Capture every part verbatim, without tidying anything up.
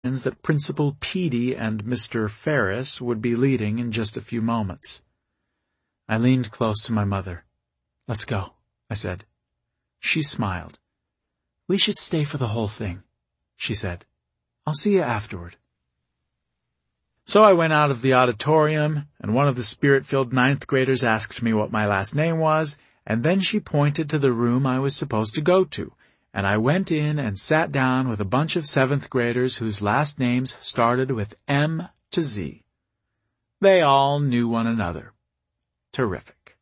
that Principal Petey and Mister Ferris would be leading in just a few moments. I leaned close to my mother. "Let's go," I said. She smiled. "We should stay for the whole thing," she said. "I'll see you afterward." So I went out of the auditorium, and one of the spirit-filled ninth graders asked me what my last name was, and then she pointed to the room I was supposed to go to, and I went in and sat down with a bunch of seventh graders whose last names started with M to Z. They all knew one another. Terrific.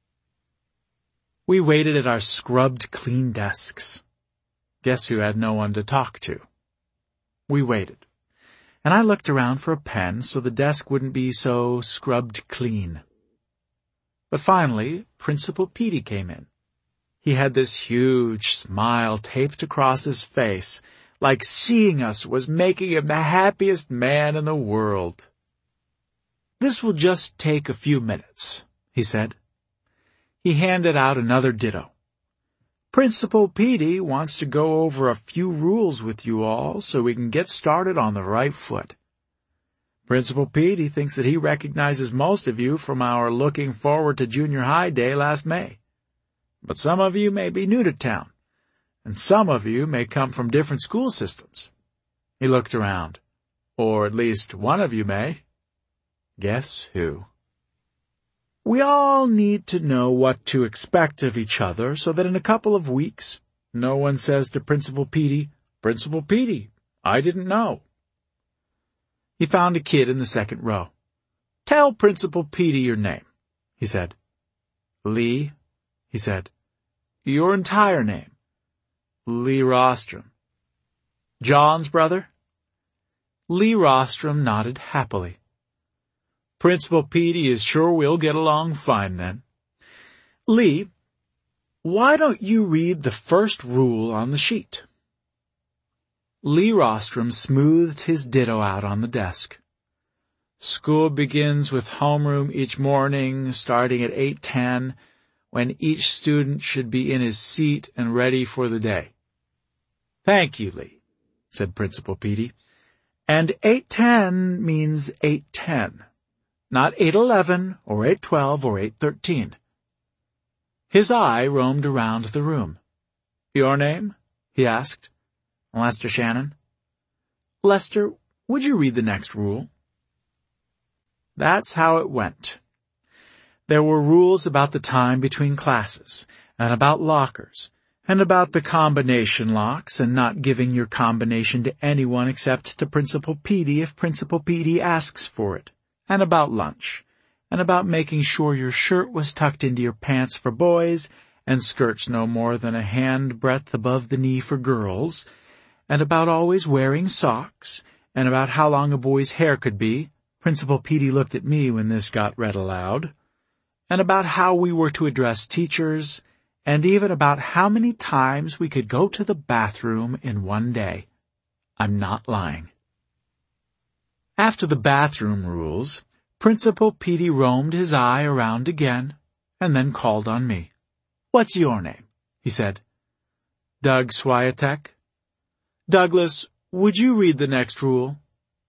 We waited at our scrubbed, clean desks. Guess who had no one to talk to? We waited, and I looked around for a pen so the desk wouldn't be so scrubbed clean. But finally, Principal Petey came in. He had this huge smile taped across his face, like seeing us was making him the happiest man in the world. "This will just take a few minutes," he said. He handed out another ditto. "Principal Petey wants to go over a few rules with you all so we can get started on the right foot. Principal Petey thinks that he recognizes most of you from our Looking Forward to Junior High Day last May. But some of you may be new to town, and some of you may come from different school systems." He looked around. "Or at least one of you may. Guess who?" We all need to know what to expect of each other so that in a couple of weeks, no one says to Principal Petey, "Principal Petey, I didn't know." He found a kid in the second row. "Tell Principal Petey your name," he said. "Lee," he said. "Your entire name." "Lee Rostrum." "John's brother?" Lee Rostrum nodded happily. "Principal Petey is sure we'll get along fine then. Lee, why don't you read the first rule on the sheet?" Lee Rostrum smoothed his ditto out on the desk. "School begins with homeroom each morning, starting at eight ten, when each student should be in his seat and ready for the day." "Thank you, Lee," said Principal Petey. "And eight ten means eight ten. Not eight eleven, or eight twelve, or eight thirteen. His eye roamed around the room. "Your name?" he asked. "Lester Shannon." "Lester, would you read the next rule?" That's how it went. There were rules about the time between classes, and about lockers, and about the combination locks, and not giving your combination to anyone except to Principal Petey if Principal Petey asks for it, and about lunch, and about making sure your shirt was tucked into your pants for boys, and skirts no more than a hand-breadth above the knee for girls, and about always wearing socks, and about how long a boy's hair could be. Principal Petey looked at me when this got read aloud. And about how we were to address teachers, and even about how many times we could go to the bathroom in one day. I'm not lying. After the bathroom rules, Principal Petey roamed his eye around again, and then called on me. "What's your name?" he said. "Doug Swiatek." "Douglas, would you read the next rule?"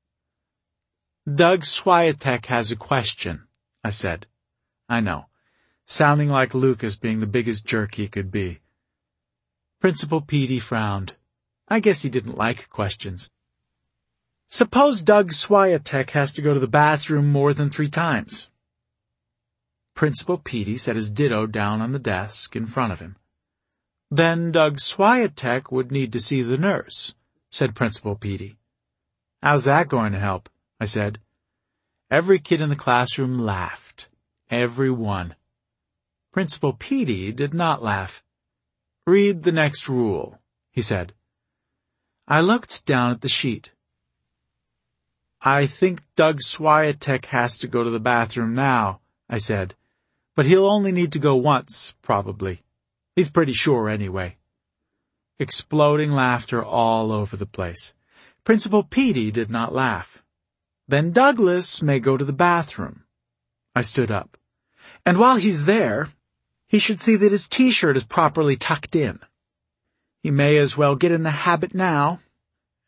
"Doug Swiatek has a question," I said. I know, sounding like Lucas being the biggest jerk he could be. Principal Petey frowned. I guess he didn't like questions. "Suppose Doug Swiatek has to go to the bathroom more than three times." Principal Petey set his ditto down on the desk in front of him. "Then Doug Swiatek would need to see the nurse," said Principal Petey. "How's that going to help?" I said. Every kid in the classroom laughed. Every one. Principal Petey did not laugh. "Read the next rule," he said. I looked down at the sheet. "I think Doug Swiatek has to go to the bathroom now," I said. "But he'll only need to go once, probably. He's pretty sure anyway." Exploding laughter all over the place. Principal Petey did not laugh. "Then Douglas may go to the bathroom." I stood up. "And while he's there, he should see that his T-shirt is properly tucked in. He may as well get in the habit now.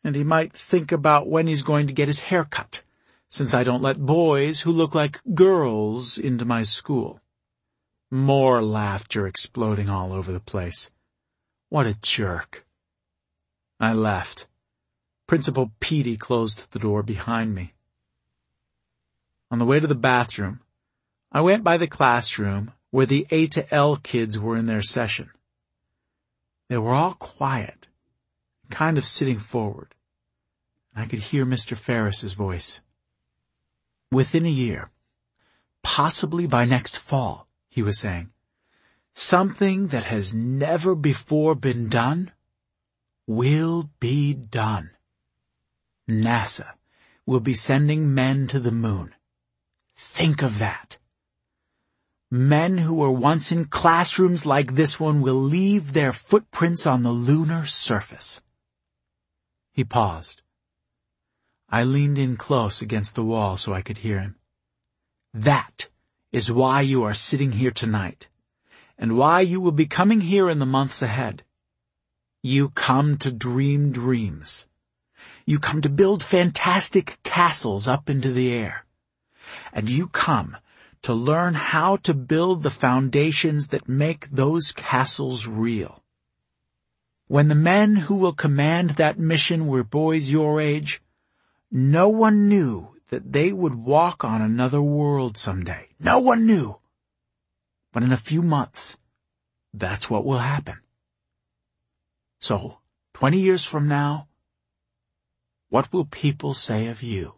And he might think about when he's going to get his hair cut, since I don't let boys who look like girls into my school. More laughter exploding all over the place. What a jerk. I left. Principal Petey closed the door behind me. On the way to the bathroom, I went by the classroom where the A to L kids were in their session. They were all quiet, kind of sitting forward. I could hear Mister Ferris's voice. Within a year, possibly by next fall, he was saying, something that has never before been done will be done. NASA will be sending men to the moon. Think of that. Men who were once in classrooms like this one will leave their footprints on the lunar surface. He paused. I leaned in close against the wall so I could hear him. That is why you are sitting here tonight, and why you will be coming here in the months ahead. You come to dream dreams. You come to build fantastic castles up into the air. And you come to learn how to build the foundations that make those castles real. When the men who will command that mission were boys your age, no one knew that they would walk on another world someday. No one knew. But in a few months, that's what will happen. So, twenty years from now, what will people say of you?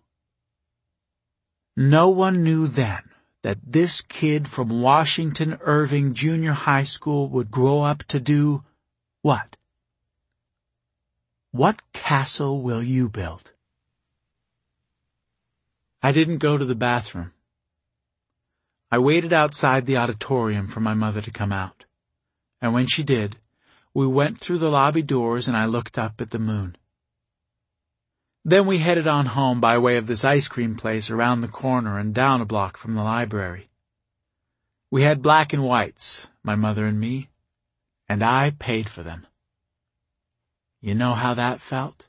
No one knew then that this kid from Washington Irving Junior High School would grow up to do what? What castle will you build? I didn't go to the bathroom. I waited outside the auditorium for my mother to come out. And when she did, we went through the lobby doors and I looked up at the moon. Then we headed on home by way of this ice cream place around the corner and down a block from the library. We had black and whites, my mother and me, and I paid for them. You know how that felt?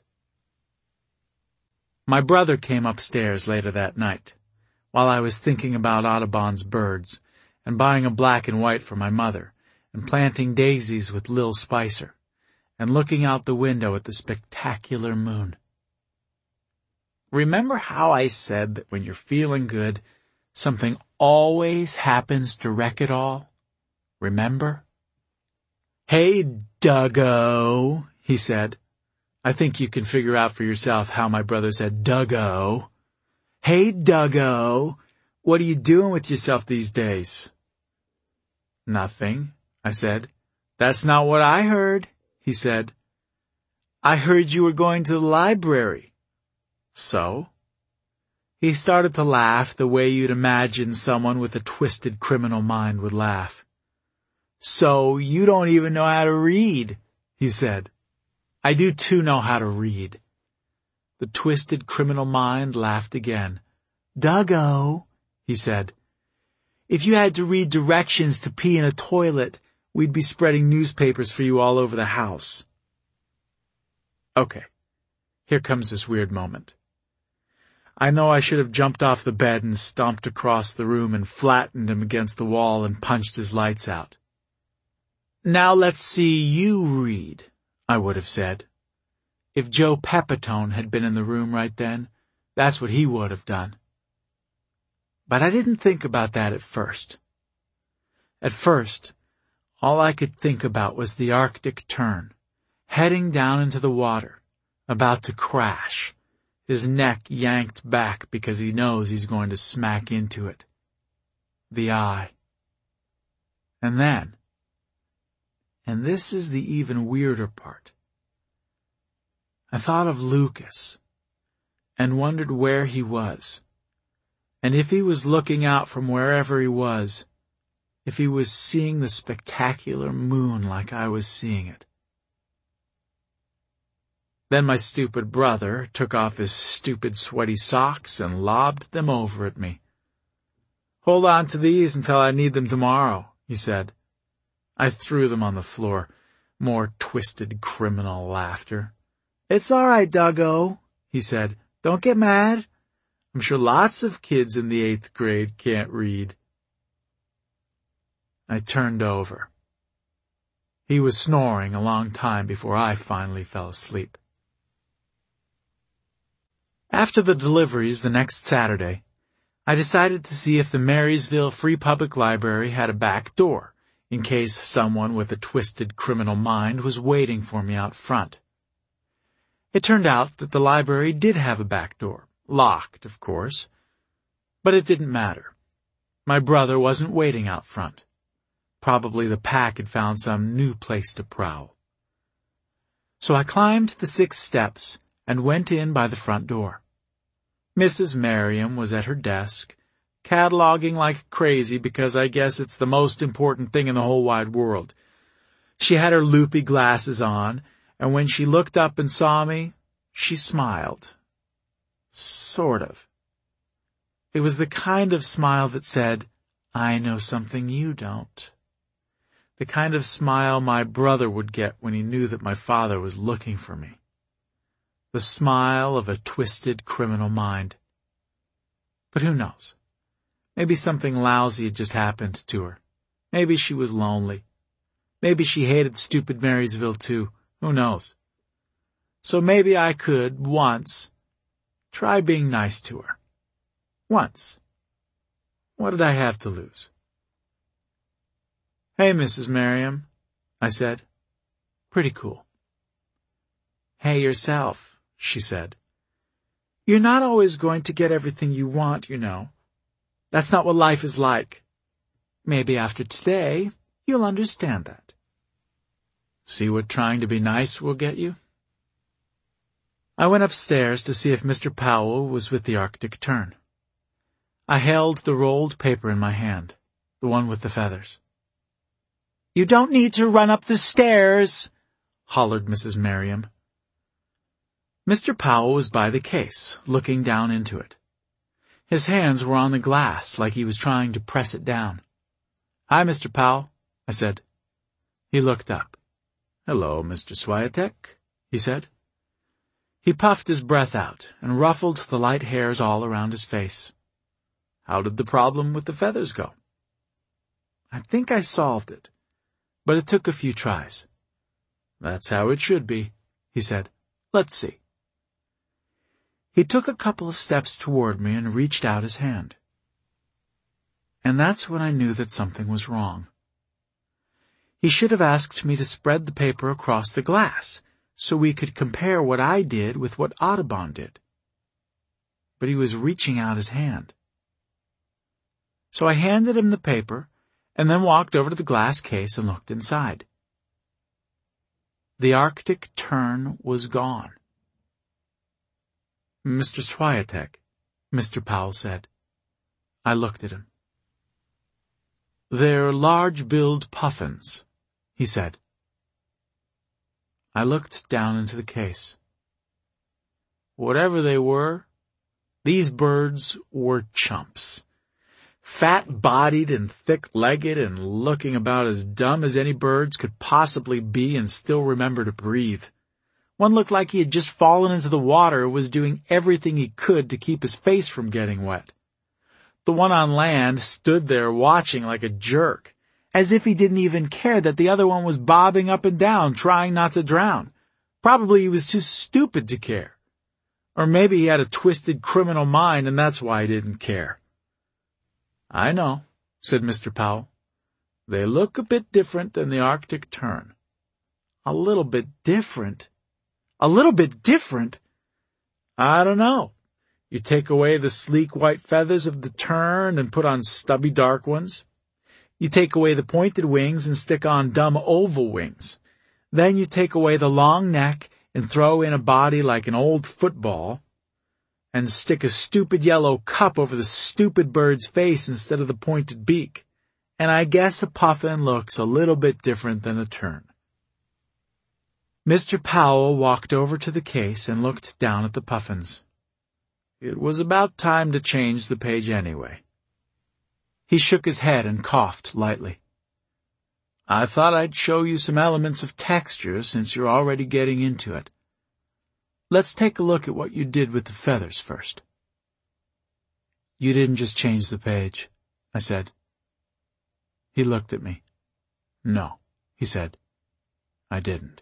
My brother came upstairs later that night, while I was thinking about Audubon's birds, and buying a black and white for my mother, and planting daisies with Lil Spicer, and looking out the window at the spectacular moon. Remember how I said that when you're feeling good, something always happens to wreck it all? Remember? Hey, Duggo, he said. I think you can figure out for yourself how my brother said Duggo. Hey, Duggo, what are you doing with yourself these days? Nothing, I said. That's not what I heard, he said. I heard you were going to the library. So? He started to laugh the way you'd imagine someone with a twisted criminal mind would laugh. So you don't even know how to read, he said. I do too know how to read. The twisted criminal mind laughed again. Duggo, he said. If you had to read directions to pee in a toilet, we'd be spreading newspapers for you all over the house. Okay, here comes this weird moment. I know I should have jumped off the bed and stomped across the room and flattened him against the wall and punched his lights out. Now let's see you read, I would have said. If Joe Pepitone had been in the room right then, that's what he would have done. But I didn't think about that at first. At first, all I could think about was the Arctic Tern, heading down into the water, about to crash, his neck yanked back because he knows he's going to smack into it. The eye. And then, and this is the even weirder part, I thought of Lucas and wondered where he was, and if he was looking out from wherever he was, if he was seeing the spectacular moon like I was seeing it. Then my stupid brother took off his stupid sweaty socks and lobbed them over at me. Hold on to these until I need them tomorrow, he said. I threw them on the floor. More twisted criminal laughter. "It's all right, doggo," he said. "Don't get mad. I'm sure lots of kids in the eighth grade can't read." I turned over. He was snoring a long time before I finally fell asleep. After the deliveries the next Saturday, I decided to see if the Marysville Free Public Library had a back door, in case someone with a twisted criminal mind was waiting for me out front. It turned out that the library did have a back door, locked, of course, but it didn't matter. My brother wasn't waiting out front. Probably the pack had found some new place to prowl. So I climbed the six steps and went in by the front door. Missus Merriam was at her desk, cataloging like crazy because I guess it's the most important thing in the whole wide world. She had her loopy glasses on, and when she looked up and saw me, she smiled. Sort of. It was the kind of smile that said, "I know something you don't." The kind of smile my brother would get when he knew that my father was looking for me. The smile of a twisted criminal mind. But who knows? Maybe something lousy had just happened to her. Maybe she was lonely. Maybe she hated stupid Marysville too. Who knows? So maybe I could, once, try being nice to her. Once. What did I have to lose? "Hey, Missus Merriam," I said. "Pretty cool." "Hey yourself," she said. "You're not always going to get everything you want, you know. That's not what life is like. Maybe after today, you'll understand that." See what trying to be nice will get you? I went upstairs to see if Mister Powell was with the Arctic Tern. I held the rolled paper in my hand, the one with the feathers. "You don't need to run up the stairs," hollered Missus Merriam. Mister Powell was by the case, looking down into it. His hands were on the glass, like he was trying to press it down. "Hi, Mister Powell," I said. He looked up. "Hello, Mister Swiatek," he said. He puffed his breath out and ruffled the light hairs all around his face. "How did the problem with the feathers go?" "I think I solved it, but it took a few tries." "That's how it should be," he said. "Let's see." He took a couple of steps toward me and reached out his hand. And that's when I knew that something was wrong. He should have asked me to spread the paper across the glass, so we could compare what I did with what Audubon did. But he was reaching out his hand. So I handed him the paper, and then walked over to the glass case and looked inside. The Arctic Tern was gone. "Mister Swiatek," Mister Powell said. I looked at him. "They're large-billed puffins," he said. I looked down into the case. Whatever they were, these birds were chumps. Fat-bodied and thick-legged and looking about as dumb as any birds could possibly be and still remember to breathe. One looked like he had just fallen into the water and was doing everything he could to keep his face from getting wet. The one on land stood there watching like a jerk, as if he didn't even care that the other one was bobbing up and down, trying not to drown. Probably he was too stupid to care. Or maybe he had a twisted criminal mind and that's why he didn't care. "I know," said Mister Powell. "They look a bit different than the Arctic Tern." "A little bit different? A little bit different? I don't know. You take away the sleek white feathers of the tern and put on stubby dark ones. You take away the pointed wings and stick on dumb oval wings. Then you take away the long neck and throw in a body like an old football, and stick a stupid yellow cup over the stupid bird's face instead of the pointed beak. And I guess a puffin looks a little bit different than a tern." Mister Powell walked over to the case and looked down at the puffins. It was about time to change the page anyway. He shook his head and coughed lightly. "I thought I'd show you some elements of texture since you're already getting into it. Let's take a look at what you did with the feathers first. You didn't just change the page, I said. He looked at me. No, he said. I didn't.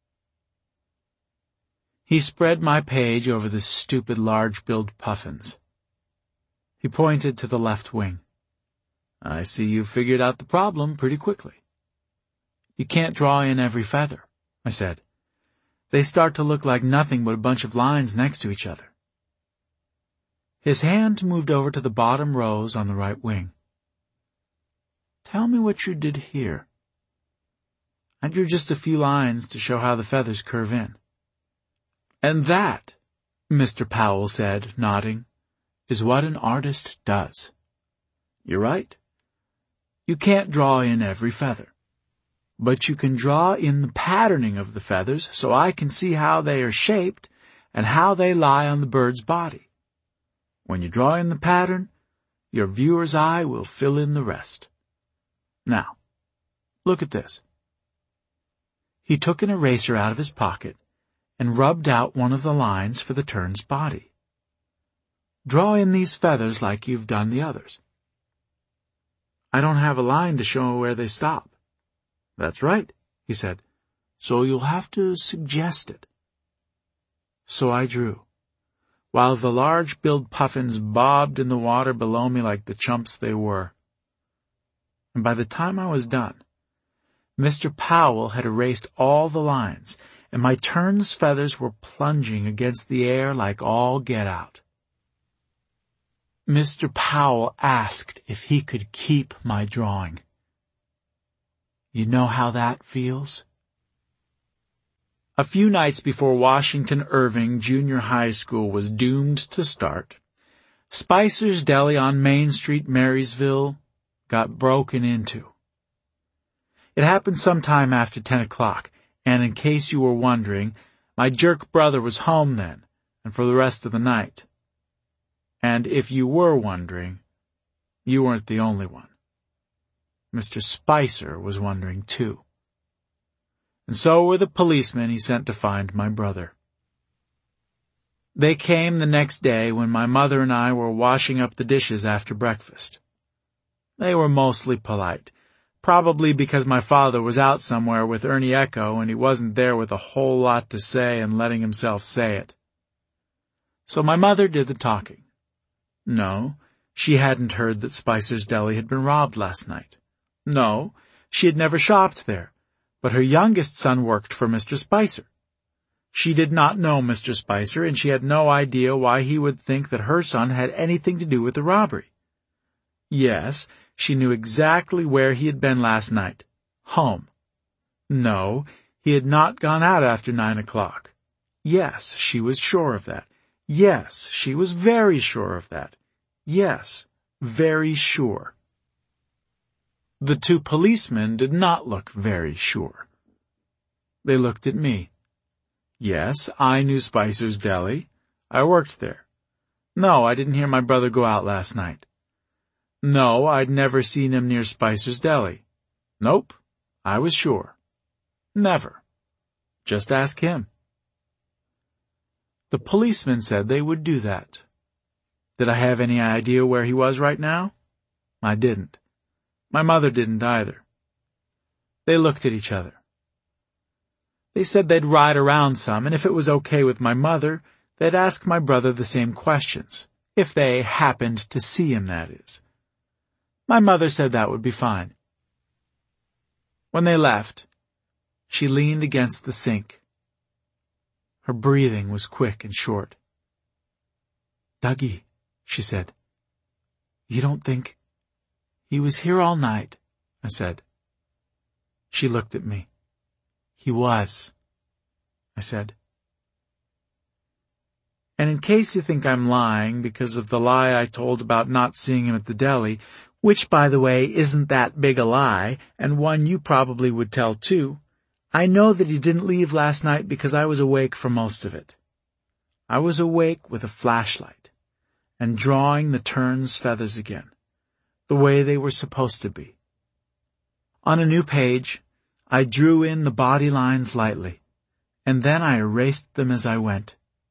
He spread my page over the stupid large-billed puffins. He pointed to the left wing. I see you figured out the problem pretty quickly. You can't draw in every feather, I said. They start to look like nothing but a bunch of lines next to each other. His hand moved over to the bottom rows on the right wing. Tell me what you did here. I drew just a few lines to show how the feathers curve in. And that, Mister Powell said, nodding, is what an artist does. You're right. You can't draw in every feather. But you can draw in the patterning of the feathers so I can see how they are shaped and how they lie on the bird's body. When you draw in the pattern, your viewer's eye will fill in the rest. Now, look at this. He took an eraser out of his pocket and rubbed out one of the lines for the tern's body. Draw in these feathers like you've done the others. I don't have a line to show where they stop. That's right, he said. So you'll have to suggest it. So I drew, while the large-billed puffins bobbed in the water below me like the chumps they were. And by the time I was done, Mister Powell had erased all the lines, and my tern's feathers were plunging against the air like all get out. Mister Powell asked if he could keep my drawing. You know how that feels? A few nights before Washington Irving Junior High School was doomed to start, Spicer's Deli on Main Street, Marysville, got broken into. It happened sometime after ten o'clock, and in case you were wondering, my jerk brother was home then, and for the rest of the night. And if you were wondering, you weren't the only one. Mister Spicer was wondering too. And so were the policemen he sent to find my brother. They came the next day when my mother and I were washing up the dishes after breakfast. They were mostly polite, probably because my father was out somewhere with Ernie Echo and he wasn't there with a whole lot to say and letting himself say it. So my mother did the talking. No, she hadn't heard that Spicer's Deli had been robbed last night. No, she had never shopped there, but her youngest son worked for Mister Spicer. She did not know Mister Spicer, and she had no idea why he would think that her son had anything to do with the robbery. Yes, she knew exactly where he had been last night. Home. No, he had not gone out after nine o'clock. Yes, she was sure of that. Yes, she was very sure of that. Yes, very sure. The two policemen did not look very sure. They looked at me. Yes, I knew Spicer's Deli. I worked there. No, I didn't hear my brother go out last night. No, I'd never seen him near Spicer's Deli. Nope, I was sure. Never. Just ask him. The policeman said they would do that. Did I have any idea where he was right now? I didn't. My mother didn't either. They looked at each other. They said they'd ride around some, and if it was okay with my mother, they'd ask my brother the same questions, if they happened to see him, that is. My mother said that would be fine. When they left, she leaned against the sink. Her breathing was quick and short. Dougie, she said, you don't think... He was here all night, I said. She looked at me. He was, I said. And in case you think I'm lying because of the lie I told about not seeing him at the deli, which, by the way, isn't that big a lie, and one you probably would tell too, I know that he didn't leave last night because I was awake for most of it. I was awake with a flashlight and drawing the tern's feathers again, the way they were supposed to be. On a new page, I drew in the body lines lightly, and then I erased them as I went,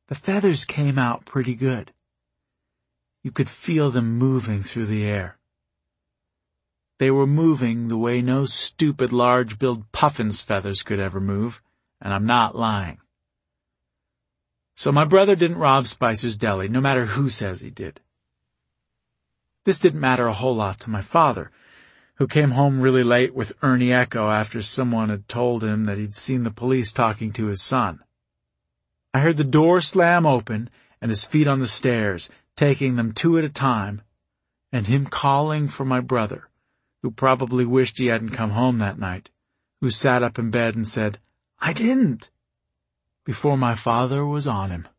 The feathers came out pretty good. You could feel them moving through the air. They were moving the way no stupid large-billed puffin's feathers could ever move, and I'm not lying. So my brother didn't rob Spicer's Deli, no matter who says he did. This didn't matter a whole lot to my father, who came home really late with Ernie Echo after someone had told him that he'd seen the police talking to his son. I heard the door slam open and his feet on the stairs, taking them two at a time, and him calling for my brother, who probably wished he hadn't come home that night, who sat up in bed and said, "I didn't," before my father was on him.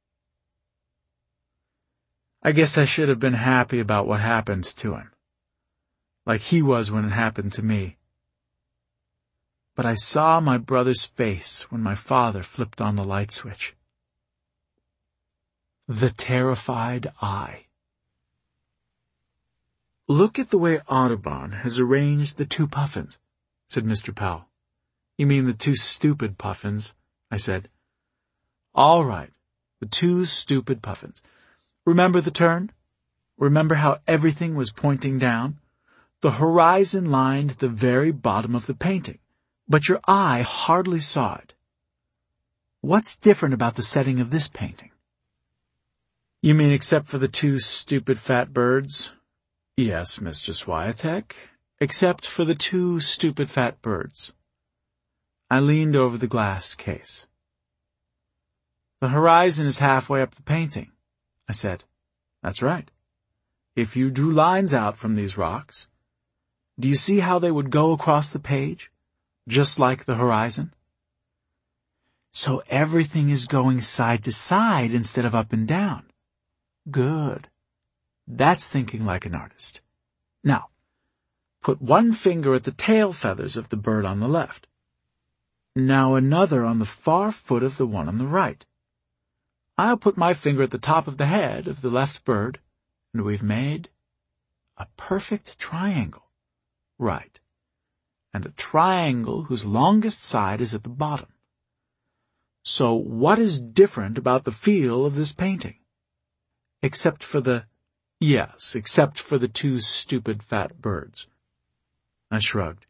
I guess I should have been happy about what happened to him, like he was when it happened to me. But I saw my brother's face when my father flipped on the light switch. The terrified eye. "Look at the way Audubon has arranged the two puffins," said Mister Powell. "You mean the two stupid puffins," I said. "All right, the two stupid puffins. Remember the turn? Remember how everything was pointing down? The horizon lined the very bottom of the painting, but your eye hardly saw it. What's different about the setting of this painting?" "You mean except for the two stupid fat birds?" "Yes, Mister Swiatek, except for the two stupid fat birds." I leaned over the glass case. "The horizon is halfway up the painting," I said. "That's right. If you drew lines out from these rocks, do you see how they would go across the page, just like the horizon?" "So everything is going side to side instead of up and down. Good. That's thinking like an artist. Now, put one finger at the tail feathers of the bird on the left. Now another on the far foot of the one on the right. I'll put my finger at the top of the head of the left bird, and we've made a perfect triangle. Right. And a triangle whose longest side is at the bottom. So what is different about the feel of this painting? Except for the, yes, except for the two stupid fat birds." I shrugged.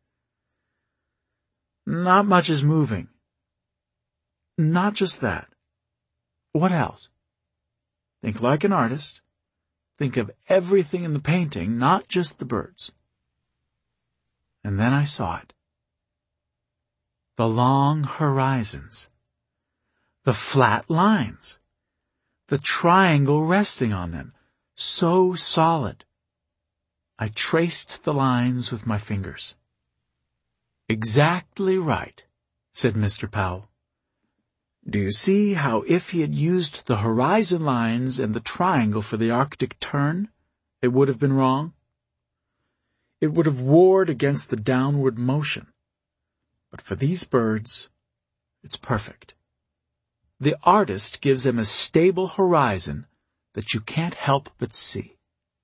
"Not much is moving." "Not just that. What else?" "Think like an artist. Think of everything in the painting, not just the birds." And then I saw it. The long horizons. The flat lines. The triangle resting on them. So solid. I traced the lines with my fingers. "Exactly right," said Mister Powell. "Do you see how if he had used the horizon lines and the triangle for the Arctic turn, it would have been wrong? It would have warred against the downward motion. But for these birds, it's perfect. The artist gives them a stable horizon that you can't help but see."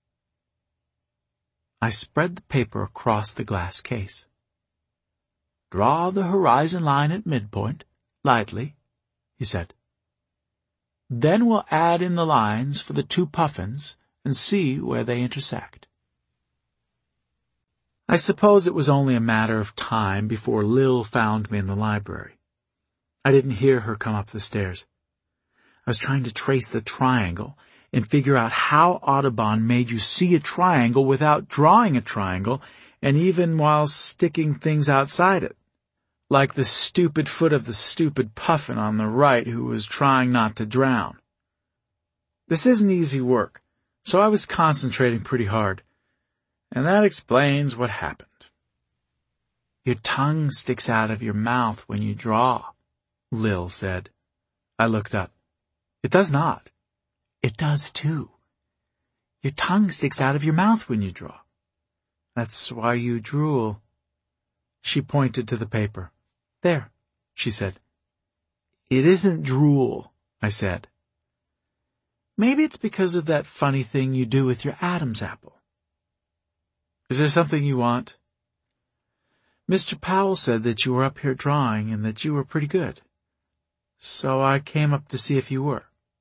I spread the paper across the glass case. "Draw the horizon line at midpoint, lightly," he said. "Then we'll add in the lines for the two puffins and see where they intersect." I suppose it was only a matter of time before Lil found me in the library. I didn't hear her come up the stairs. I was trying to trace the triangle and figure out how Audubon made you see a triangle without drawing a triangle, and even while sticking things outside it, like the stupid foot of the stupid puffin on the right who was trying not to drown. This isn't easy work, so I was concentrating pretty hard, and that explains what happened. "Your tongue sticks out of your mouth when you draw," Lil said. I looked up. "It does not." "It does too. Your tongue sticks out of your mouth when you draw. That's why you drool." She pointed to the paper. "There," she said. "It isn't drool," I said. "Maybe it's because of that funny thing you do with your Adam's apple." "Is there something you want?" "Mister Powell said that you were up here drawing and that you were pretty good. So I came up to see if you were."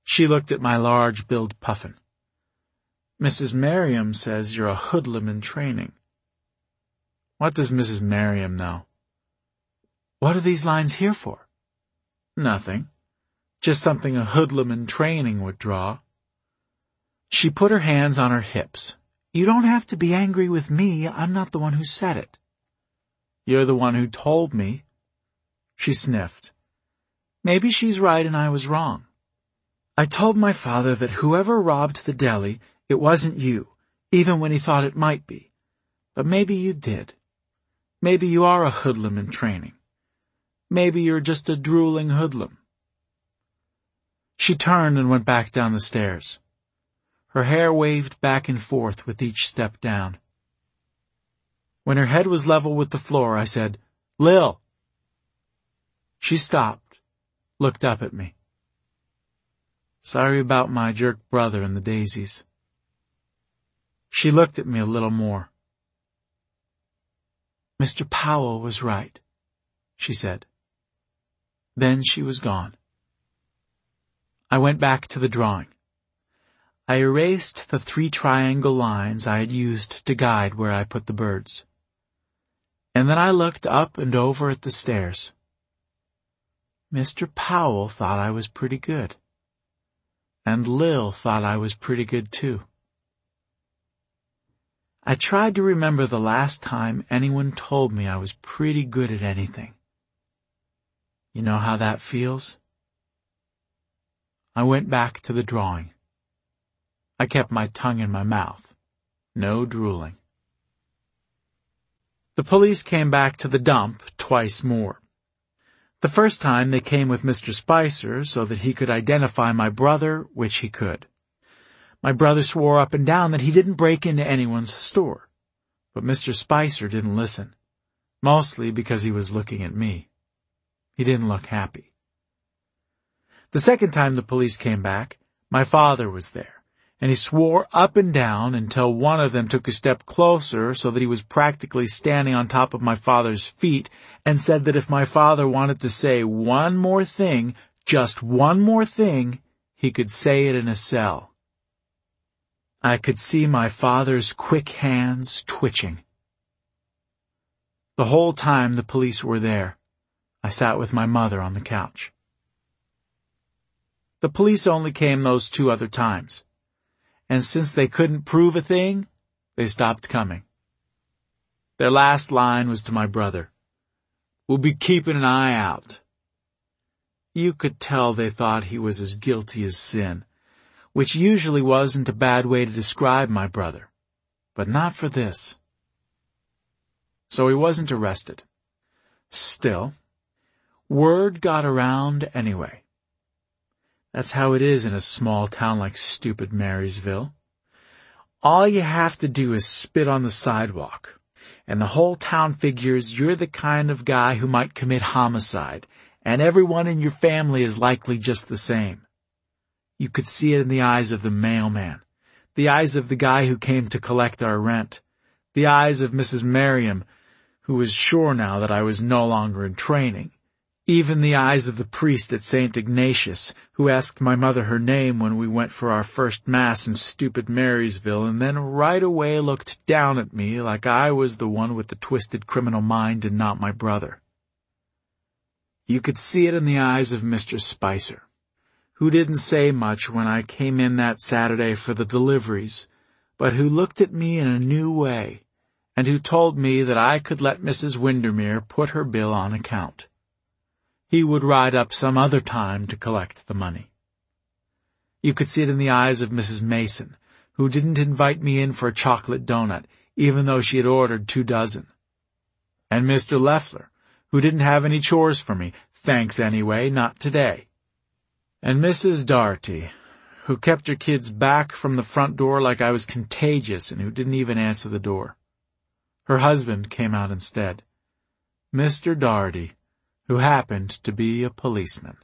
She looked at my large-billed puffin. Missus Merriam says you're a hoodlum in training. What does Missus Merriam know? What are these lines here for? Nothing. Just something a hoodlum in training would draw. She put her hands on her hips. You don't have to be angry with me. I'm not the one who said it. You're the one who told me. She sniffed. Maybe she's right and I was wrong. I told my father that whoever robbed the deli, it wasn't you, even when he thought it might be. But maybe you did. Maybe you are a hoodlum in training. Maybe you're just a drooling hoodlum. She turned and went back down the stairs. Her hair waved back and forth with each step down. When her head was level with the floor, I said, Lil. She stopped, looked up at me. Sorry about my jerk brother and the daisies. She looked at me a little more. Mister Powell was right, she said. Then she was gone. I went back to the drawing. I erased the three triangle lines I had used to guide where I put the birds. And then I looked up and over at the stairs. Mister Powell thought I was pretty good. And Lil thought I was pretty good too. I tried to remember the last time anyone told me I was pretty good at anything. You know how that feels? I went back to the drawing. I kept my tongue in my mouth. No drooling. The police came back to the dump twice more. The first time they came with Mister Spicer so that he could identify my brother, which he could. My brother swore up and down that he didn't break into anyone's store. But Mister Spicer didn't listen, mostly because he was looking at me. He didn't look happy. The second time the police came back, my father was there, and he swore up and down until one of them took a step closer so that he was practically standing on top of my father's feet and said that if my father wanted to say one more thing, just one more thing, he could say it in a cell. I could see my father's quick hands twitching. The whole time the police were there, I sat with my mother on the couch. The police only came those two other times, and since they couldn't prove a thing, they stopped coming. Their last line was to my brother. We'll be keeping an eye out. You could tell they thought he was as guilty as sin, which usually wasn't a bad way to describe my brother, but not for this. So he wasn't arrested. Still, word got around anyway. That's how it is in a small town like stupid Marysville. All you have to do is spit on the sidewalk, and the whole town figures you're the kind of guy who might commit homicide, and everyone in your family is likely just the same. You could see it in the eyes of the mailman, the eyes of the guy who came to collect our rent, the eyes of Missus Merriam, who was sure now that I was no longer in training, even the eyes of the priest at Saint Ignatius, who asked my mother her name when we went for our first Mass in stupid Marysville, and then right away looked down at me like I was the one with the twisted criminal mind and not my brother. You could see it in the eyes of Mister Spicer, who didn't say much when I came in that Saturday for the deliveries, but who looked at me in a new way, and who told me that I could let Missus Windermere put her bill on account. He would ride up some other time to collect the money. You could see it in the eyes of Missus Mason, who didn't invite me in for a chocolate donut, even though she had ordered two dozen. And Mister Leffler, who didn't have any chores for me, thanks anyway, not today. And Missus Darty, who kept her kids back from the front door like I was contagious and who didn't even answer the door. Her husband came out instead. Mister Darty, who happened to be a policeman.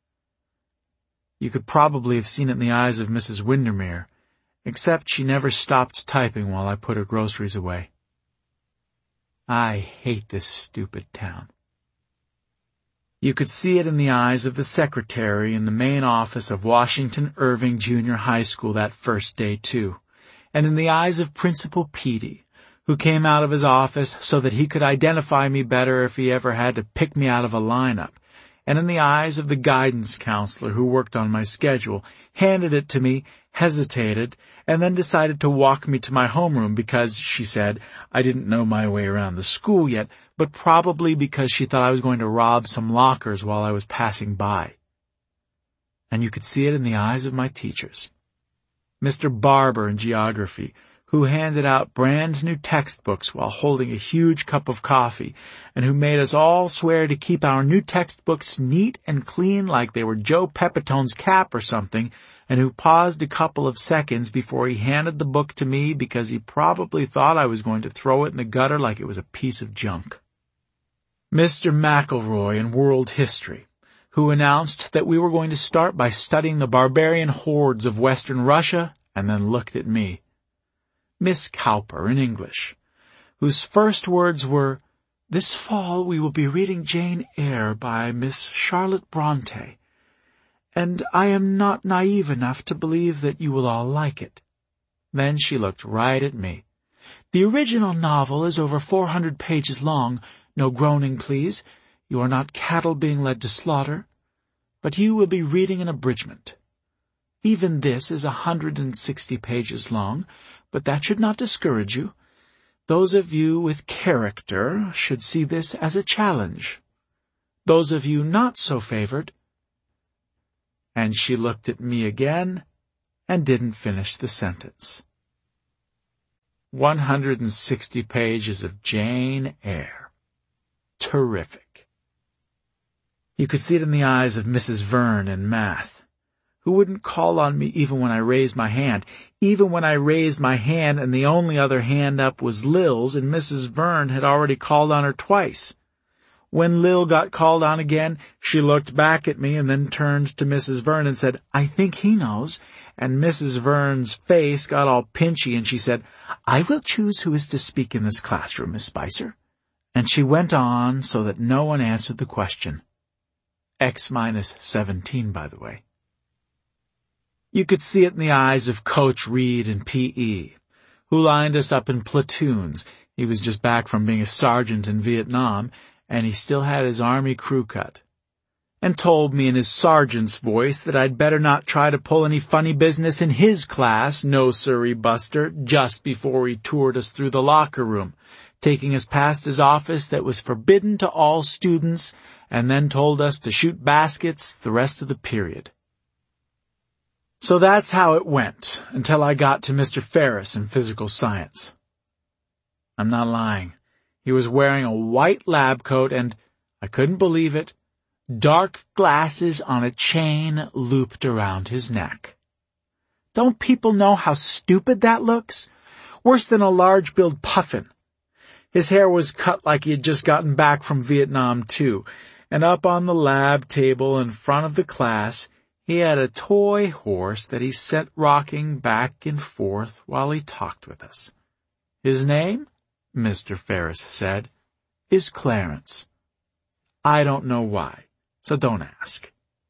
You could probably have seen it in the eyes of Missus Windermere, except she never stopped typing while I put her groceries away. I hate this stupid town. You could see it in the eyes of the secretary in the main office of Washington Irving Junior High School that first day, too, and in the eyes of Principal Petey, who came out of his office so that he could identify me better if he ever had to pick me out of a lineup, and in the eyes of the guidance counselor who worked on my schedule, handed it to me, hesitated, and then decided to walk me to my homeroom because, she said, I didn't know my way around the school yet, but probably because she thought I was going to rob some lockers while I was passing by. And you could see it in the eyes of my teachers. Mister Barber in geography, who handed out brand new textbooks while holding a huge cup of coffee, and who made us all swear to keep our new textbooks neat and clean like they were Joe Pepitone's cap or something, and who paused a couple of seconds before he handed the book to me because he probably thought I was going to throw it in the gutter like it was a piece of junk. Mister McElroy in world history, who announced that we were going to start by studying the barbarian hordes of Western Russia, and then looked at me. Miss Cowper in English, whose first words were, "This fall we will be reading Jane Eyre by Miss Charlotte Bronte, and I am not naive enough to believe that you will all like it." Then she looked right at me. "The original novel is over four hundred pages long. No groaning, please. You are not cattle being led to slaughter. But you will be reading an abridgment. Even this is a hundred and sixty pages long, but that should not discourage you. Those of you with character should see this as a challenge. Those of you not so favored—" And she looked at me again and didn't finish the sentence. One hundred and sixty pages of Jane Eyre. Terrific. You could see it in the eyes of Missus Verne in math, who wouldn't call on me even when I raised my hand, even when I raised my hand and the only other hand up was Lil's, and Missus Verne had already called on her twice. When Lil got called on again, she looked back at me and then turned to Missus Verne and said, "I think he knows." And Missus Verne's face got all pinchy and she said, "I will choose who is to speak in this classroom, Miss Spicer." And she went on so that no one answered the question. X minus seventeen, by the way. You could see it in the eyes of Coach Reed in P E, who lined us up in platoons. He was just back from being a sergeant in Vietnam, and he still had his army crew cut, and told me in his sergeant's voice that I'd better not try to pull any funny business in his class, no siree Buster, just before he toured us through the locker room, taking us past his office that was forbidden to all students, and then told us to shoot baskets the rest of the period. So that's how it went, until I got to Mister Ferris in physical science. I'm not lying. He was wearing a white lab coat and, I couldn't believe it, dark glasses on a chain looped around his neck. Don't people know how stupid that looks? Worse than a large-billed puffin. His hair was cut like he had just gotten back from Vietnam, too, and up on the lab table in front of the class, he had a toy horse that he set rocking back and forth while he talked with us. His name, Mister Ferris said, is Clarence. I don't know why, so don't ask.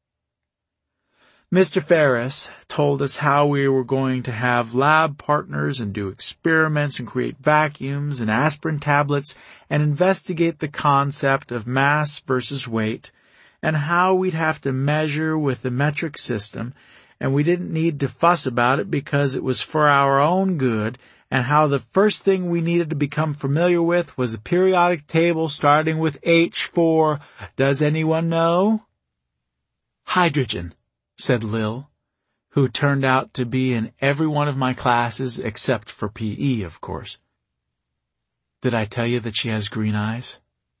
Mister Ferris told us how we were going to have lab partners and do experiments and create vacuums and aspirin tablets and investigate the concept of mass versus weight and how we'd have to measure with the metric system, and we didn't need to fuss about it because it was for our own good, and how the first thing we needed to become familiar with was the periodic table starting with H for, does anyone know? Hydrogen, said Lil, who turned out to be in every one of my classes except for P E, of course. Did I tell you that she has green eyes?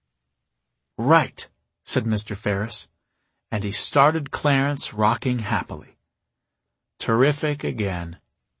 Right, said Mister Ferris, and he started Clarence rocking happily. Terrific again.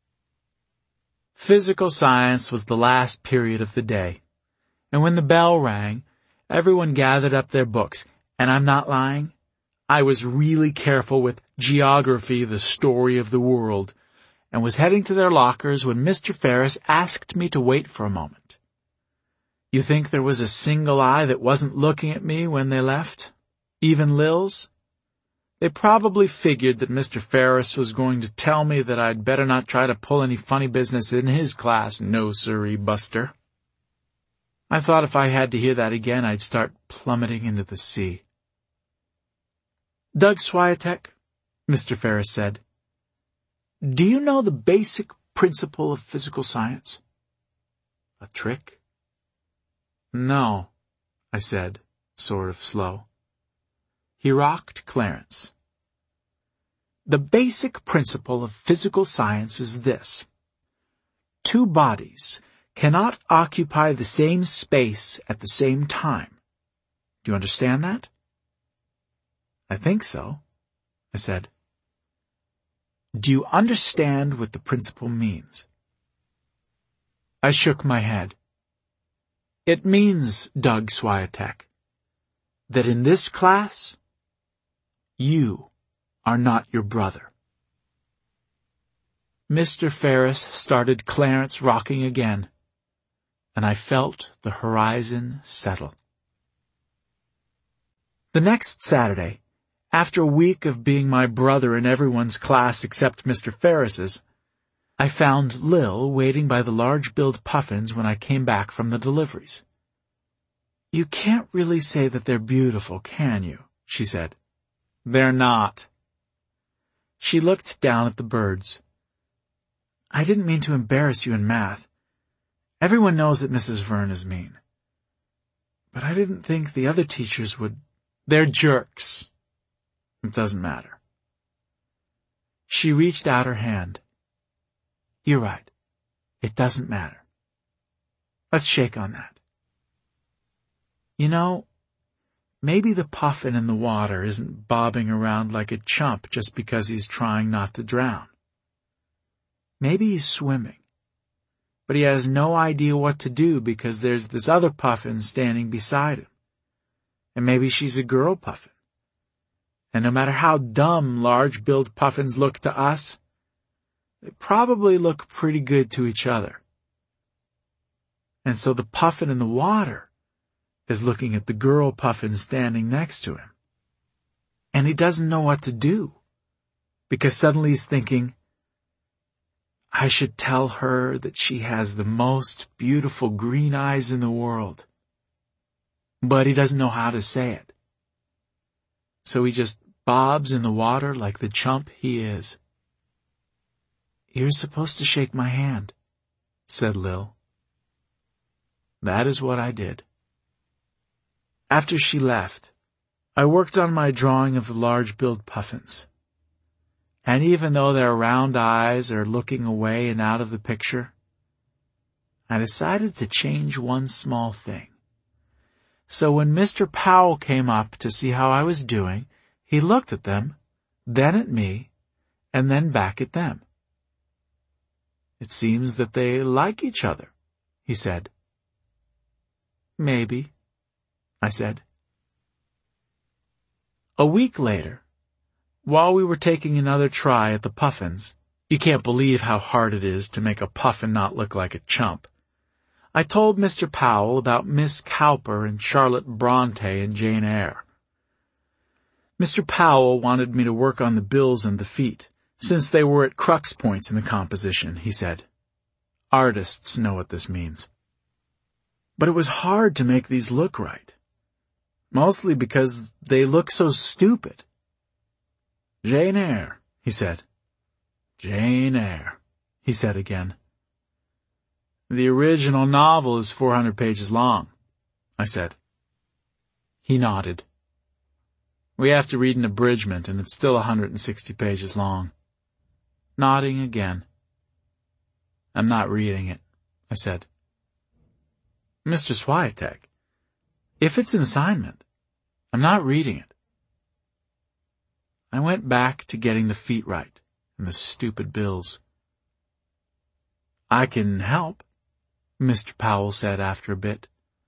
Physical science was the last period of the day, and when the bell rang, everyone gathered up their books, and I'm not lying. I was really careful with Geography, the Story of the World, and was heading to their lockers when Mister Ferris asked me to wait for a moment. You think there was a single eye that wasn't looking at me when they left? Even Lil's? They probably figured that Mister Ferris was going to tell me that I'd better not try to pull any funny business in his class, no siree, Buster. I thought if I had to hear that again, I'd start plummeting into the sea. Doug Swiatek, Mister Ferris said, do you know the basic principle of physical science? A trick? No, I said, sort of slow. He rocked Clarence. The basic principle of physical science is this. Two bodies cannot occupy the same space at the same time. Do you understand that? I think so, I said. Do you understand what the principle means? I shook my head. It means, Doug Swiatek, that in this class, you are not your brother. Mister Ferris started Clarence rocking again, and I felt the horizon settle. The next Saturday, after a week of being my brother in everyone's class except Mister Ferris's, I found Lil waiting by the large-billed puffins when I came back from the deliveries. You can't really say that they're beautiful, can you? She said. They're not. She looked down at the birds. I didn't mean to embarrass you in math. Everyone knows that Missus Verne is mean. But I didn't think the other teachers would... They're jerks. It doesn't matter. She reached out her hand. You're right. It doesn't matter. Let's shake on that. You know, maybe the puffin in the water isn't bobbing around like a chump just because he's trying not to drown. Maybe he's swimming, but he has no idea what to do because there's this other puffin standing beside him. And maybe she's a girl puffin. And no matter how dumb large-billed puffins look to us, they probably look pretty good to each other. And so the puffin in the water is looking at the girl puffin standing next to him. And he doesn't know what to do, because suddenly he's thinking, I should tell her that she has the most beautiful green eyes in the world. But he doesn't know how to say it. So he just bobs in the water like the chump he is. You're supposed to shake my hand, said Lil. That is what I did. After she left, I worked on my drawing of the large-billed puffins. And even though their round eyes are looking away and out of the picture, I decided to change one small thing. So when Mister Powell came up to see how I was doing, he looked at them, then at me, and then back at them. It seems that they like each other, he said. Maybe, I said. A week later, while we were taking another try at the puffins, you can't believe how hard it is to make a puffin not look like a chump, I told Mister Powell about Miss Cowper and Charlotte Bronte and Jane Eyre. Mister Powell wanted me to work on the bills and the feet, since they were at crux points in the composition, he said. Artists know what this means. But it was hard to make these look right, mostly because they look so stupid. Jane Eyre, he said. Jane Eyre, he said again. The original novel is four hundred pages long, I said. He nodded. We have to read an abridgment, and it's still one hundred sixty pages long. Nodding again. I'm not reading it, I said. Mister Swiatek, if it's an assignment, I'm not reading it. I went back to getting the feet right and the stupid bills. I can help, Mister Powell said after a bit.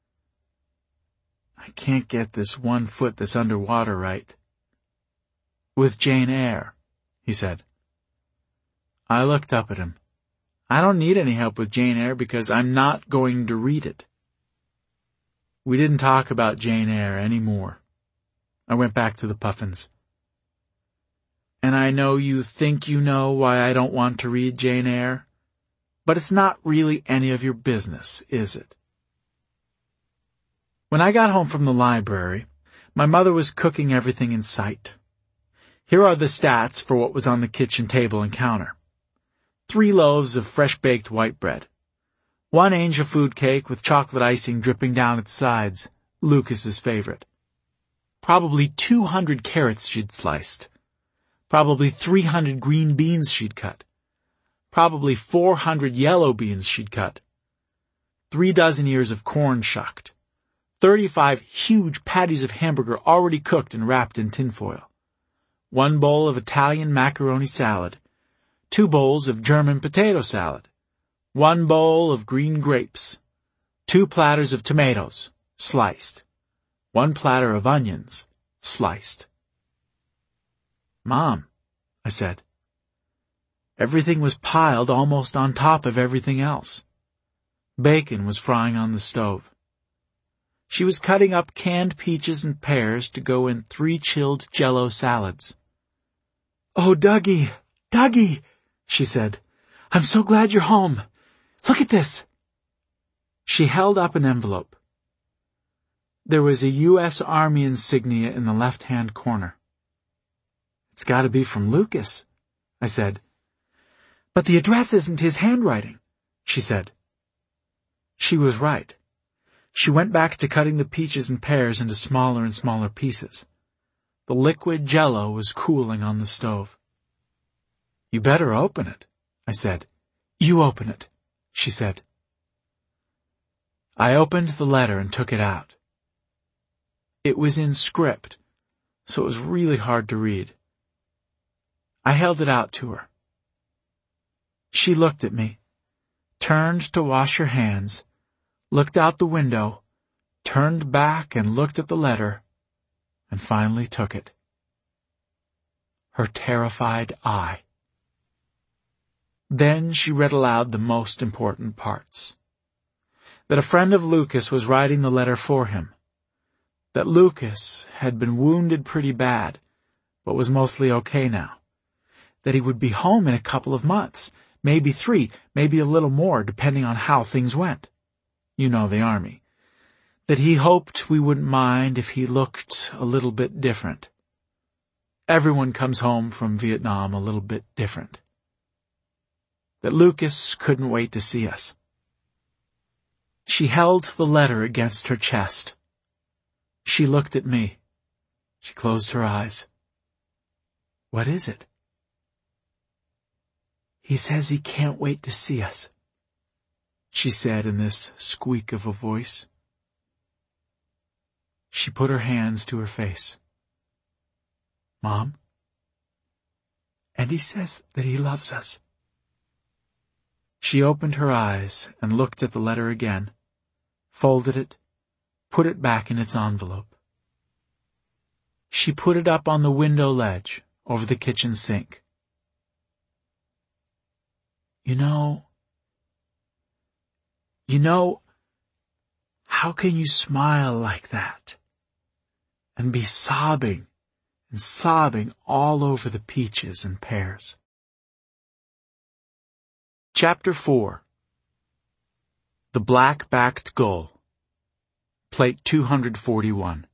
I can't get this one foot that's underwater right. With Jane Eyre, he said. I looked up at him. I don't need any help with Jane Eyre because I'm not going to read it. We didn't talk about Jane Eyre any more. I went back to the puffins. And I know you think you know why I don't want to read Jane Eyre, but it's not really any of your business, is it? When I got home from the library, my mother was cooking everything in sight. Here are the stats for what was on the kitchen table and counter. Three loaves of fresh-baked white bread. One angel food cake with chocolate icing dripping down its sides, Lucas's favorite. Probably two hundred carrots she'd sliced. Probably three hundred green beans she'd cut. Probably four hundred yellow beans she'd cut. Three dozen ears of corn shucked. Thirty-five huge patties of hamburger already cooked and wrapped in tinfoil. One bowl of Italian macaroni salad. Two bowls of German potato salad. One bowl of green grapes. Two platters of tomatoes, sliced. One platter of onions, sliced. Mom, I said. Everything was piled almost on top of everything else. Bacon was frying on the stove. She was cutting up canned peaches and pears to go in three chilled Jell-O salads. "Oh, Dougie, Dougie," she said. "I'm so glad you're home. Look at this." She held up an envelope. There was a U S Army insignia in the left-hand corner. "It's got to be from Lucas," I said. "But the address isn't his handwriting," she said. She was right. She went back to cutting the peaches and pears into smaller and smaller pieces. The liquid Jell-O was cooling on the stove. "You better open it," I said. "You open it," she said. I opened the letter and took it out. It was in script, so it was really hard to read. I held it out to her. She looked at me, turned to wash her hands, looked out the window, turned back and looked at the letter, and finally took it. Her terrified eye. Then she read aloud the most important parts. That a friend of Lucas was writing the letter for him. That Lucas had been wounded pretty bad, but was mostly okay now. That he would be home in a couple of months, maybe three, maybe a little more, depending on how things went. You know the Army. That he hoped we wouldn't mind if he looked a little bit different. Everyone comes home from Vietnam a little bit different. That Lucas couldn't wait to see us. She held the letter against her chest. She looked at me. She closed her eyes. "What is it?" "He says he can't wait to see us," she said in this squeak of a voice. She put her hands to her face. "Mom? And he says that he loves us." She opened her eyes and looked at the letter again, folded it, put it back in its envelope. She put it up on the window ledge over the kitchen sink. You know, you know, how can you smile like that and be sobbing and sobbing all over the peaches and pears? Chapter four. The Black-Backed Gull. Plate two hundred forty-one.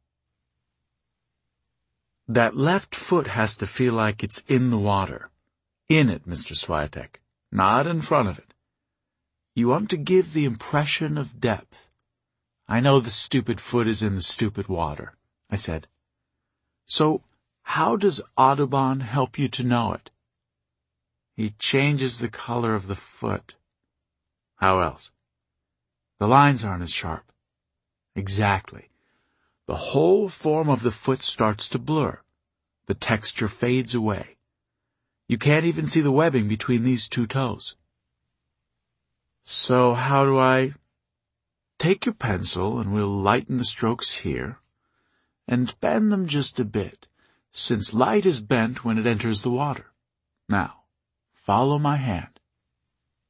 That left foot has to feel like it's in the water. In it, Mister Swiatek, not in front of it. You want to give the impression of depth. I know the stupid foot is in the stupid water, I said. So, how does Audubon help you to know it? He changes the color of the foot. How else? The lines aren't as sharp. Exactly. The whole form of the foot starts to blur. The texture fades away. You can't even see the webbing between these two toes. So how do I... Take your pencil and we'll lighten the strokes here, and bend them just a bit, since light is bent when it enters the water. Now, follow my hand.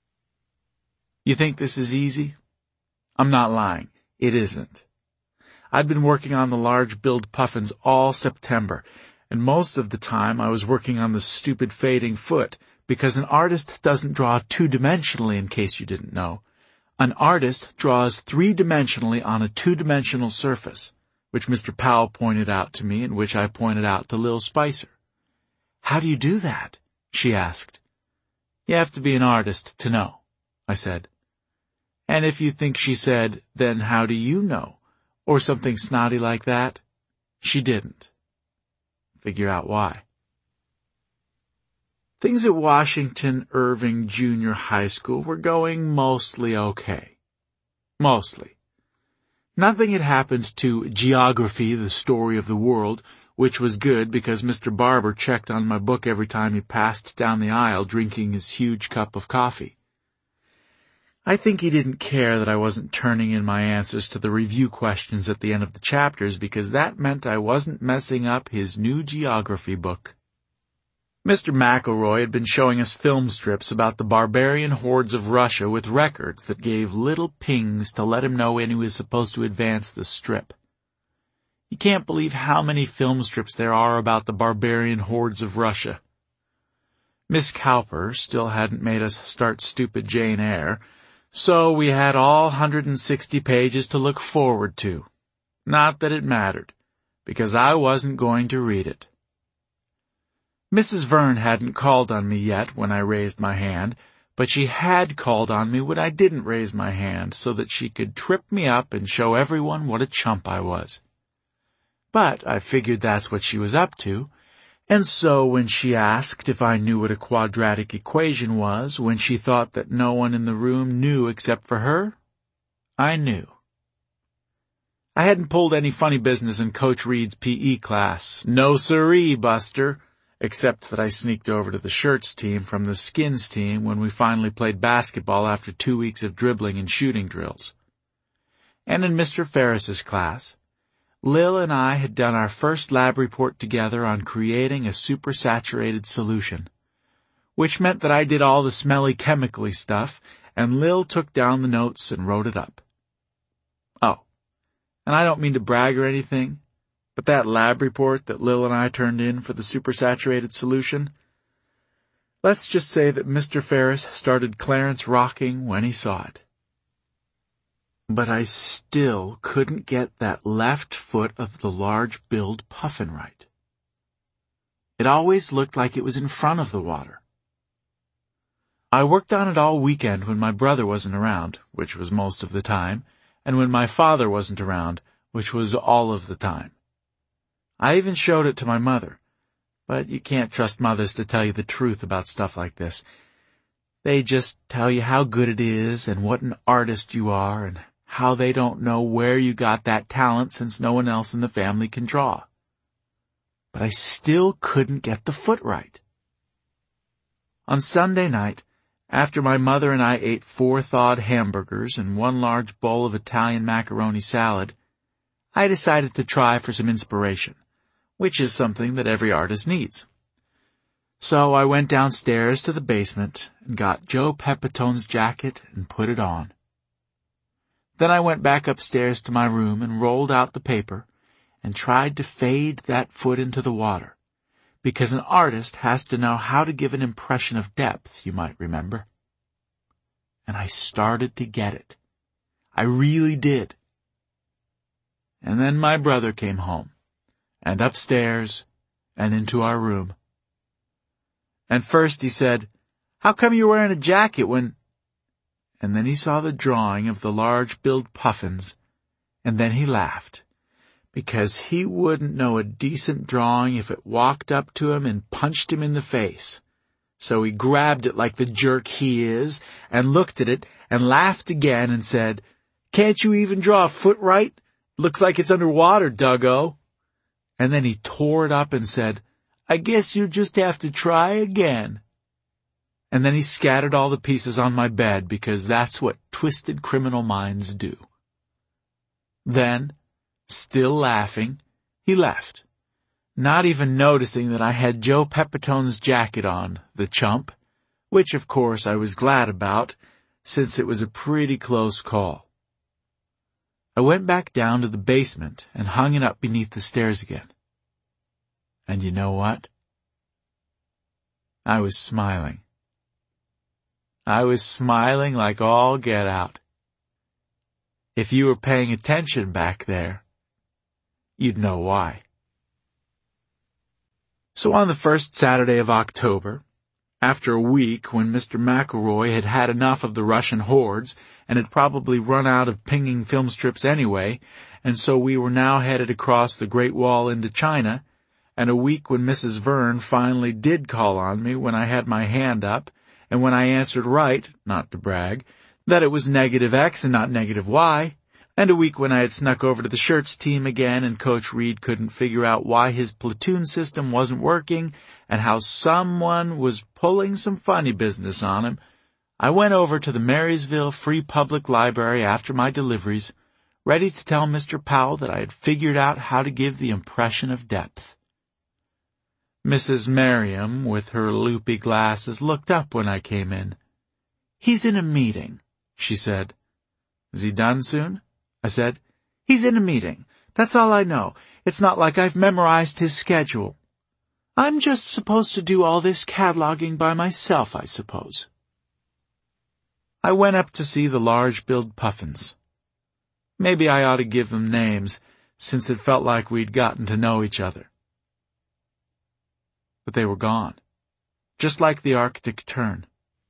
You think this is easy? I'm not lying. It isn't. I'd been working on the large build puffins all September, and most of the time I was working on the stupid fading foot, because an artist doesn't draw two-dimensionally, in case you didn't know. An artist draws three-dimensionally on a two-dimensional surface, which Mister Powell pointed out to me and which I pointed out to Lil Spicer. "How do you do that?" she asked. "You have to be an artist to know," I said. And if you think she said, "Then how do you know?" or something snotty like that, she didn't. Figure out why. Things at Washington Irving Junior High School were going mostly okay. Mostly. Nothing had happened to Geography, the Story of the World, which was good because Mister Barber checked on my book every time he passed down the aisle drinking his huge cup of coffee. I think he didn't care that I wasn't turning in my answers to the review questions at the end of the chapters because that meant I wasn't messing up his new geography book. Mister McElroy had been showing us film strips about the barbarian hordes of Russia with records that gave little pings to let him know when he was supposed to advance the strip. You can't believe how many film strips there are about the barbarian hordes of Russia. Miss Cowper still hadn't made us start stupid Jane Eyre, so we had all one hundred sixty pages to look forward to. Not that it mattered, because I wasn't going to read it. Missus Verne hadn't called on me yet when I raised my hand, but she had called on me when I didn't raise my hand so that she could trip me up and show everyone what a chump I was. But I figured that's what she was up to, and so when she asked if I knew what a quadratic equation was when she thought that no one in the room knew except for her, I knew. I hadn't pulled any funny business in Coach Reed's P E class. No siree, Buster. Except that I sneaked over to the shirts team from the skins team when we finally played basketball after two weeks of dribbling and shooting drills. And in Mister Ferris's class, Lil and I had done our first lab report together on creating a supersaturated solution, which meant that I did all the smelly chemically stuff, and Lil took down the notes and wrote it up. Oh, and I don't mean to brag or anything, but that lab report that Lil and I turned in for the supersaturated solution, let's just say that Mister Ferris started Clarence rocking when he saw it. But I still couldn't get that left foot of the large-billed puffin right. It always looked like it was in front of the water. I worked on it all weekend when my brother wasn't around, which was most of the time, and when my father wasn't around, which was all of the time. I even showed it to my mother, but you can't trust mothers to tell you the truth about stuff like this. They just tell you how good it is and what an artist you are and how they don't know where you got that talent since no one else in the family can draw. But I still couldn't get the foot right. On Sunday night, after my mother and I ate four thawed hamburgers and one large bowl of Italian macaroni salad, I decided to try for some inspiration, which is something that every artist needs. So I went downstairs to the basement and got Joe Pepitone's jacket and put it on. Then I went back upstairs to my room and rolled out the paper and tried to fade that foot into the water, because an artist has to know how to give an impression of depth, you might remember. And I started to get it. I really did. And then my brother came home, and upstairs, and into our room. And first he said, "How come you're wearing a jacket when—" And then he saw the drawing of the large-billed puffins, and then he laughed, because he wouldn't know a decent drawing if it walked up to him and punched him in the face. So he grabbed it like the jerk he is, and looked at it, and laughed again, and said, "Can't you even draw a foot right? Looks like it's underwater, Duggo." And then he tore it up and said, "I guess you'll just have to try again." And then he scattered all the pieces on my bed because that's what twisted criminal minds do. Then, still laughing, he left, not even noticing that I had Joe Pepitone's jacket on, the chump, which of course I was glad about, since it was a pretty close call. I went back down to the basement and hung it up beneath the stairs again. And you know what? I was smiling. I was smiling like all get out. If you were paying attention back there, you'd know why. So on the first Saturday of October, after a week when Mister McElroy had had enough of the Russian hordes and had probably run out of pinging film strips anyway, and so we were now headed across the Great Wall into China, and a week when Missus Verne finally did call on me when I had my hand up, and when I answered right, not to brag, that it was negative X and not negative Y, and a week when I had snuck over to the shirts team again and Coach Reed couldn't figure out why his platoon system wasn't working and how someone was pulling some funny business on him, I went over to the Marysville Free Public Library after my deliveries, ready to tell Mister Powell that I had figured out how to give the impression of depth. Missus Merriam, with her loopy glasses, looked up when I came in. "He's in a meeting," she said. "Is he done soon?" I said. "He's in a meeting. That's all I know. It's not like I've memorized his schedule. I'm just supposed to do all this cataloging by myself, I suppose." I went up to see the large-billed puffins. Maybe I ought to give them names, since it felt like we'd gotten to know each other. But they were gone, just like the Arctic tern.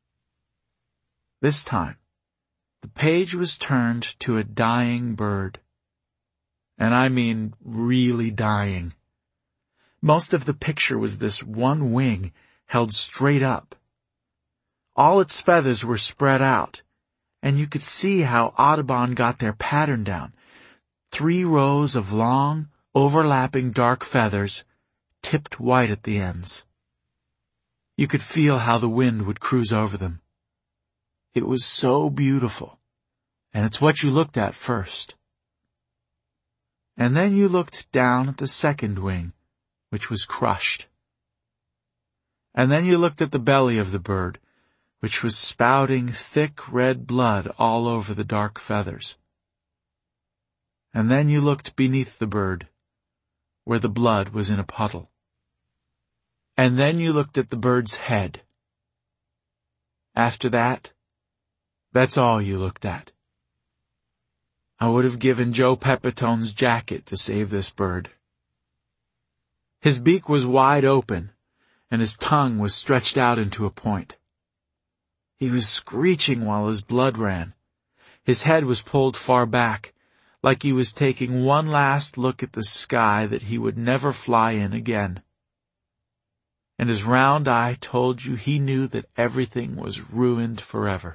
This time, the page was turned to a dying bird. And I mean really dying. Most of the picture was this one wing held straight up. All its feathers were spread out, and you could see how Audubon got their pattern down. Three rows of long, overlapping dark feathers, tipped white at the ends. You could feel how the wind would cruise over them. It was so beautiful, and it's what you looked at first. And then you looked down at the second wing, which was crushed. And then you looked at the belly of the bird, which was spouting thick red blood all over the dark feathers. And then you looked beneath the bird, where the blood was in a puddle. And then you looked at the bird's head. After that, that's all you looked at. I would have given Joe Pepitone's jacket to save this bird. His beak was wide open, and his tongue was stretched out into a point. He was screeching while his blood ran. His head was pulled far back, like he was taking one last look at the sky that he would never fly in again. And his round eye told you he knew that everything was ruined forever.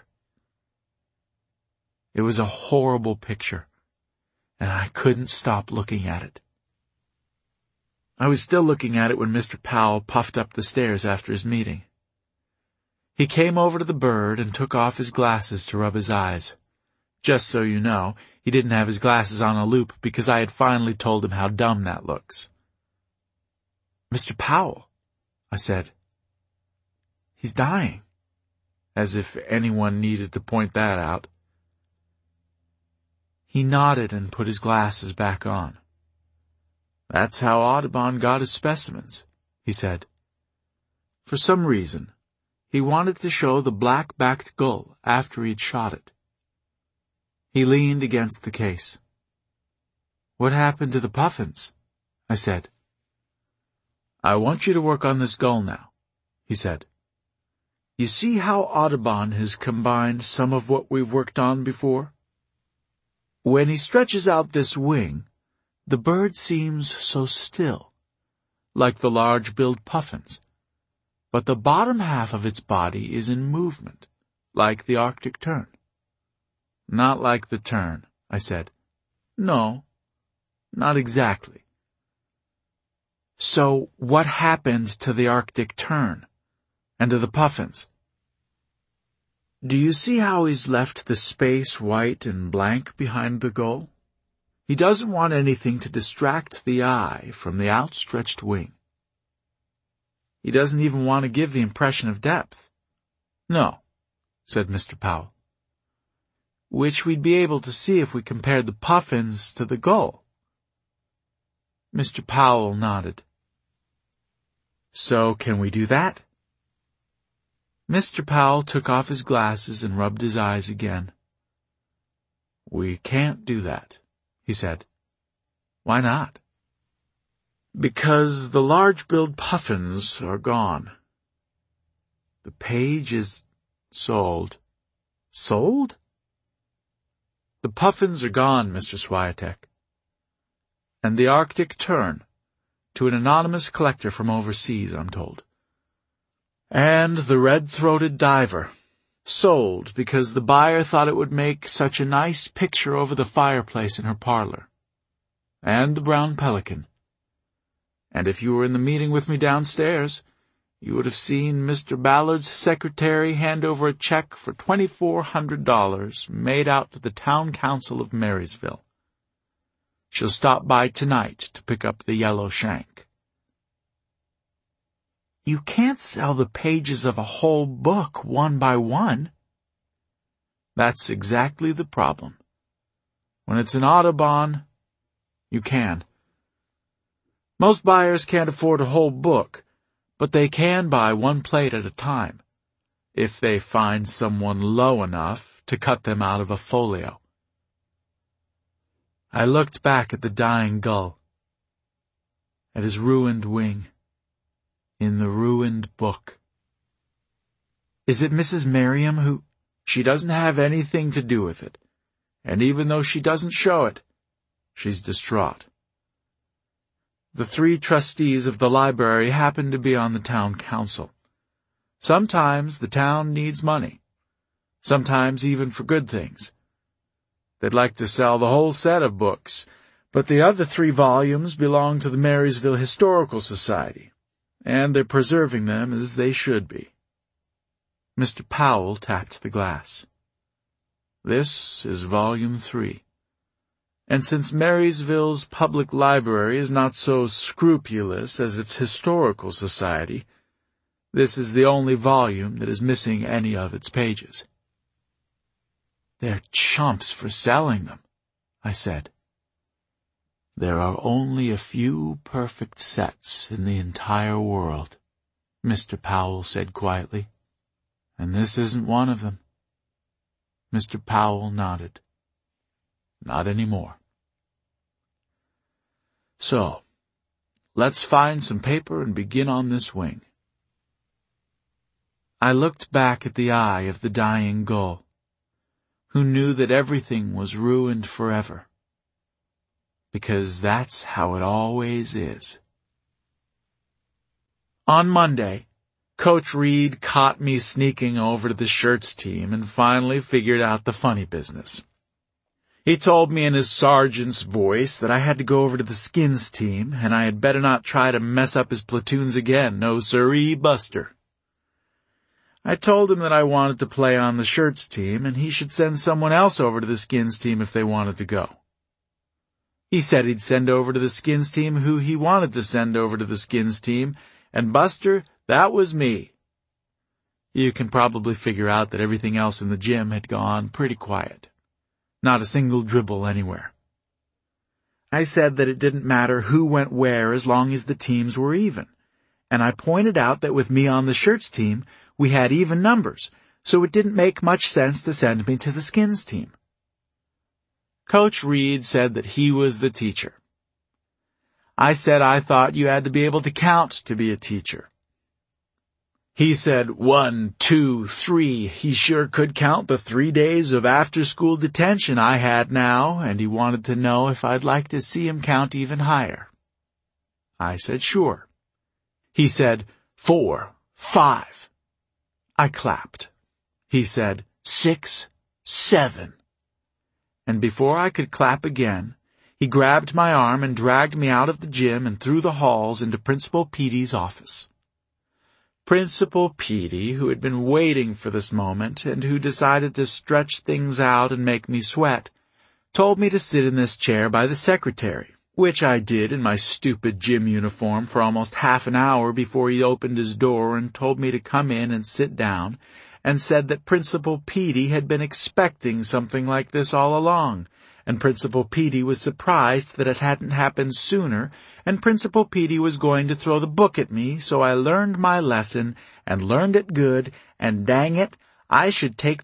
It was a horrible picture, and I couldn't stop looking at it. I was still looking at it when Mister Powell puffed up the stairs after his meeting. He came over to the bird and took off his glasses to rub his eyes. Just so you know, he didn't have his glasses on a loop because I had finally told him how dumb that looks. "Mister Powell," I said. "He's dying." As if anyone needed to point that out. He nodded and put his glasses back on. "That's how Audubon got his specimens," he said. "For some reason, he wanted to show the black-backed gull after he'd shot it." He leaned against the case. "What happened to the puffins?" I said. "I want you to work on this gull now," he said. "You see how Audubon has combined some of what we've worked on before? When he stretches out this wing, the bird seems so still, like the large-billed puffins, but the bottom half of its body is in movement, like the Arctic tern." "Not like the tern," I said. "No, not exactly." "So what happened to the Arctic tern, and to the puffins? Do you see how he's left the space white and blank behind the gull? He doesn't want anything to distract the eye from the outstretched wing. He doesn't even want to give the impression of depth." "No," said Mister Powell. which we'd be able to see if we compared the puffins to the gull. Mister Powell nodded. So can we do that? Mister Powell took off his glasses and rubbed his eyes again. We can't do that, he said. Why not? Because the large-billed puffins are gone. The page is sold. Sold? The puffins are gone, Mister Swiatek. And the Arctic tern, to an anonymous collector from overseas, I'm told. And the red-throated diver, sold because the buyer thought it would make such a nice picture over the fireplace in her parlor. And the brown pelican. And if you were in the meeting with me downstairs, you would have seen Mister Ballard's secretary hand over a check for twenty-four hundred dollars made out to the town council of Marysville. She'll stop by tonight to pick up the yellow shank. You can't sell the pages of a whole book one by one. That's exactly the problem. When it's an Audubon, you can. Most buyers can't afford a whole book, but they can buy one plate at a time, if they find someone low enough to cut them out of a folio. I looked back at the dying gull, at his ruined wing, in the ruined book. Is it Missus Merriam who... She doesn't have anything to do with it, and even though she doesn't show it, she's distraught. The three trustees of the library happen to be on the town council. Sometimes the town needs money, sometimes even for good things. They'd like to sell the whole set of books, but the other three volumes belong to the Marysville Historical Society, and they're preserving them as they should be. Mister Powell tapped the glass. This is volume three. And since Marysville's public library is not so scrupulous as its historical society, this is the only volume that is missing any of its pages. They're chumps for selling them, I said. There are only a few perfect sets in the entire world, Mister Powell said quietly, and this isn't one of them. Mister Powell nodded. Not anymore. So, let's find some paper and begin on this wing. I looked back at the eye of the dying gull, who knew that everything was ruined forever. Because that's how it always is. On Monday, Coach Reed caught me sneaking over to the shirts team and finally figured out the funny business. He told me in his sergeant's voice that I had to go over to the skins team and I had better not try to mess up his platoons again. No siree, Buster. I told him that I wanted to play on the shirts team and he should send someone else over to the skins team if they wanted to go. He said he'd send over to the skins team who he wanted to send over to the skins team, and Buster, that was me. You can probably figure out that everything else in the gym had gone pretty quiet. Not a single dribble anywhere. I said that it didn't matter who went where as long as the teams were even, and I pointed out that with me on the shirts team, we had even numbers, so it didn't make much sense to send me to the skins team. Coach Reed said that he was the teacher. I said I thought you had to be able to count to be a teacher. He said one, two, three. He sure could count the three days of after-school detention I had now, and he wanted to know if I'd like to see him count even higher. I said sure. He said four, five. I clapped. He said six, seven. And before I could clap again, he grabbed my arm and dragged me out of the gym and through the halls into Principal Petey's office. Principal Petey, who had been waiting for this moment and who decided to stretch things out and make me sweat, told me to sit in this chair by the secretary, which I did in my stupid gym uniform for almost half an hour before he opened his door and told me to come in and sit down, and said that Principal Petey had been expecting something like this all along, and Principal Petey was surprised that it hadn't happened sooner, and Principal Petey was going to throw the book at me, so I learned my lesson, and learned it good, and dang it, I should take